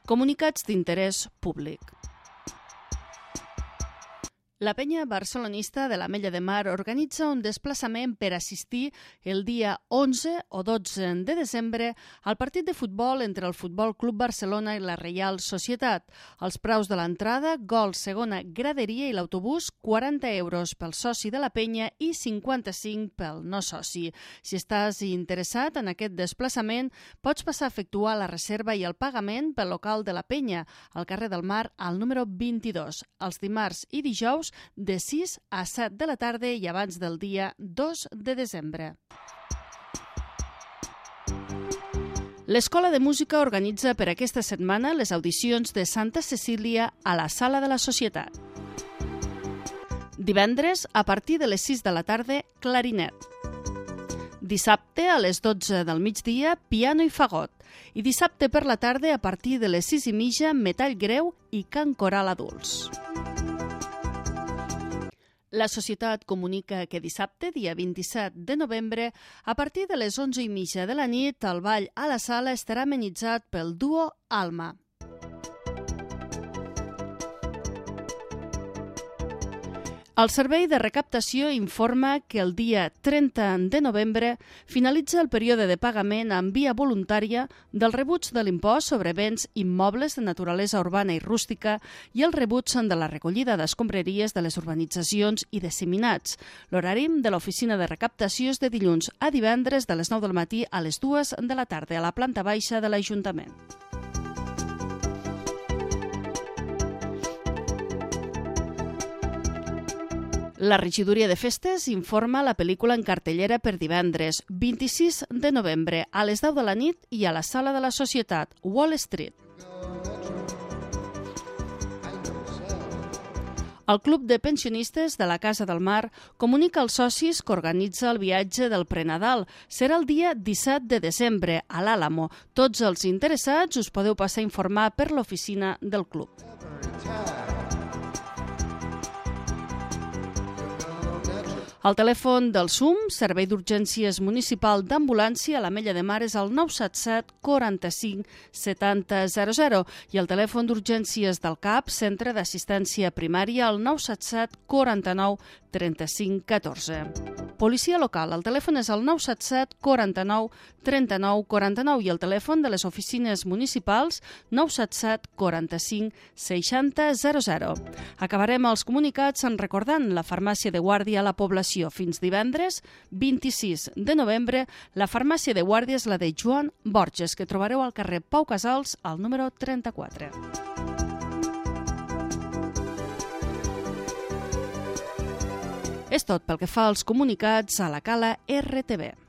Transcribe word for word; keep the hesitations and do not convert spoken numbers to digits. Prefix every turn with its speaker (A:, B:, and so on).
A: Comunicats d'interès públic. La penya barcelonista de l'Ametlla de Mar organitza un desplaçament per assistir el dia onze o dotze de desembre al partit de futbol entre el Futbol Club Barcelona i la Reial Societat. Els preus de l'entrada, gol, segona graderia i l'autobús, quaranta euros pel soci de la penya i cinquanta-cinc pel no soci. Si estàs interessat en aquest desplaçament, pots passar a efectuar la reserva i el pagament pel local de la penya, al carrer del Mar, al número vint-i-dos, els dimarts i dijous, de sis a set de la tarda i abans del dia dos de desembre. L'Escola de Música organitza per aquesta setmana les audicions de Santa Cecília a la Sala de la Societat. Divendres, a partir de les sis de la tarda, clarinet. Dissabte, a les dotze del migdia, piano i fagot. I dissabte per la tarda, a partir de les sis i mitja, metall greu i cant coral adults. La Societat comunica que dissabte, dia vint-i-set de novembre, a partir de les onze i mitja de la nit, el ball a la sala estarà amenitzat pel duo Alma. El Servei de Recaptació informa que el dia trenta de novembre finalitza el període de pagament en via voluntària del rebuig de l'impost sobre béns immobles de naturalesa urbana i rústica i el rebuig de la recollida d'escombraries de les urbanitzacions i disseminats. L'horari de l'oficina de recaptació és de dilluns a divendres de les nou del matí a les dues de la tarda a la planta baixa de l'Ajuntament. La regidoria de festes informa la pel·lícula en cartellera per divendres, vint-i-sis de novembre, a les deu de la nit i a la Sala de la Societat, Wall Street. El Club de Pensionistes de la Casa del Mar comunica als socis que organitza el viatge del Prenadal. Serà el dia disset de desembre, a l'Àlamo. Tots els interessats us podeu passar a informar per l'oficina del club. El telèfon del S U M, Servei d'Urgències Municipal d'Ambulància a l'Ametlla de Mar, és el nou set set quaranta-cinc setanta zero zero i el telèfon d'urgències del C A P, Centre d'Assistència Primària, el nou set set quaranta-nou trenta-cinc catorze. Policia local, el telèfon és el nou set set quaranta-nou trenta-nou quaranta-nou i el telèfon de les oficines municipals nou set set quaranta-cinc seixanta zero zero. Acabarem els comunicats en recordant la farmàcia de guàrdia a la població. Fins divendres, vint-i-sis de novembre, la farmàcia de guàrdia és la de Joan Borges, que trobareu al carrer Pau Casals, al número trenta-quatre. És tot pel que fa als comunicats a la Cala R T V.